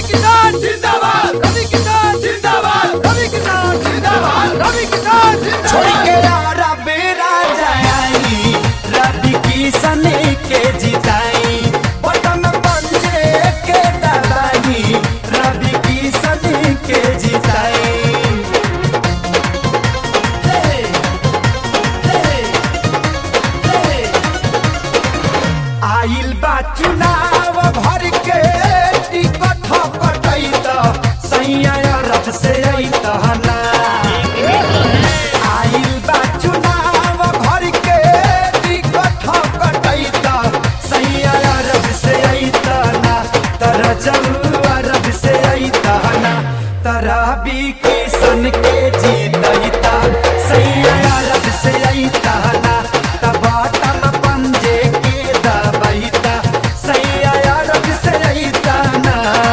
किसान जिंदाबाद, रवि किसान जिंदाबाद, रवि किसान जिंदाबाद, रवि किसान जिंदाबाद। छोड़ के रवि राजा आई, रवि किसान के जिताई, बटन पंजे के दबाई, रवि किसान के जिताई। आइल बा चुनाव भर के टिकट कटई त सैया रथ से अइत ना। आइल बा चुनाव भर के टिकट कटई त सैया रथ से अइत ना। तर जब रथ से अइत ना, तर रवि किसान के जीतैता सैया रथ से अइत ना। तब बटन पंजे के दबैता सैया रथ से अइत ना।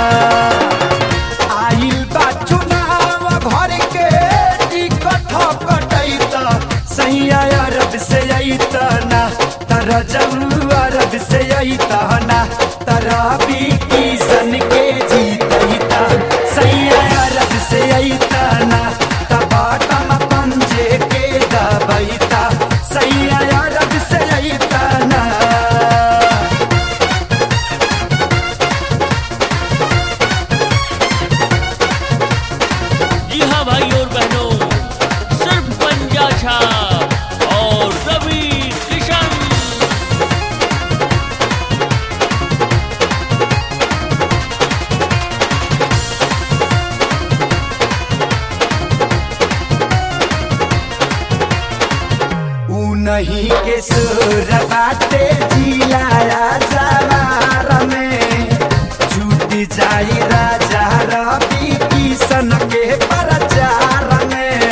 आइल बा चुनाव भर के टिकट कटैता सैया रथ से अइत ना। तर जब रथ से अइत ना, तर रवि किसान के जीतैता सैया रथ से अइत ना। तब बटन पंजे के दबैता सैया रथ से अइत ना। जी हाँ भाई और बहनों, सिर्फ पंजा छाप और रवि किशन। नहीं के सुर बाटे जिलाया जवार में, छूट जाई राजा रवि किसान के प्रचार में।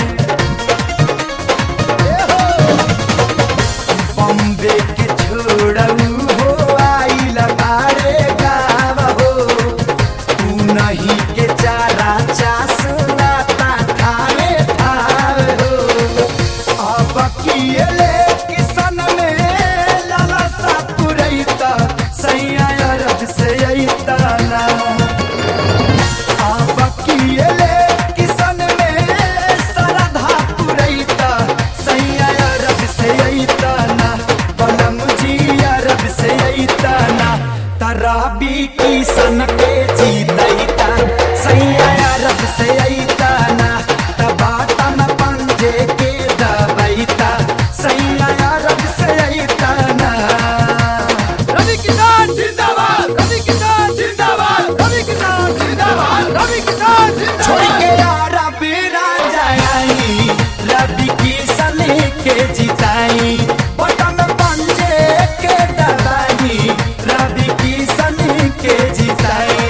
बम्बे के छोड़ू हो आइल बारे गाव हो, तू नहीं के चारा चासना ठावे ठावे हो। अब किए किसान में लालसा पुरैता सैया रथ से अइत ना। अब किए किसान में श्रद्धा पुरैता सैया रथ से अइत ना। बलम जी रथ से अइत ना, तर रवि किसान के जीतैता सैया रथ से अइत ना। तब बटन पंजे के दबैता सैया रथ से अइत ना। रवि किसान जिंदाबाद, रवि किसान जिंदाबाद, रवि किसान जिंदाबाद, रवि किसान छोड़ जिंदाबाद। के रवि राजा आई, रवि किसान के जिताई, बटन पंजे के दबाई, रवि किसान के जिताई।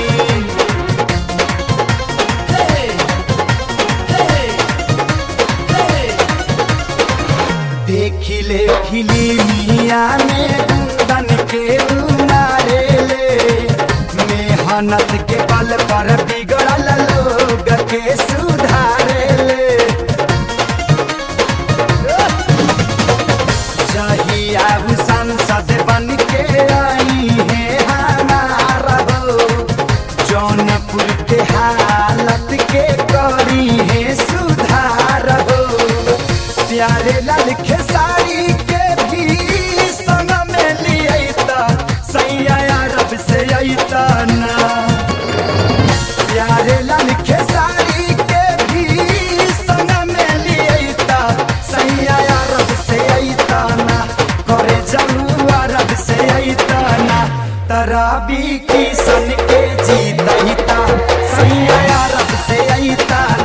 देखिले फिल्मिया में गुंदन के उमारे ले, मेहनत के बल पर बिगड़ल लोग के सुधारे ले। जहिया संसद बन के आई है हमारा हो, जौनपुर के हालत के करी है सुधार हो। प्यारे लाल खेसारी के भी संग में लियैता सैया रथ से अइत ना। प्यारे लाल खेसारी के भी संग में लियैता सैया रथ से अइत ना। करे जमुआ रथ से अइत ना, तर रवि किसान के जीतैता सैया रथ से अइत ना।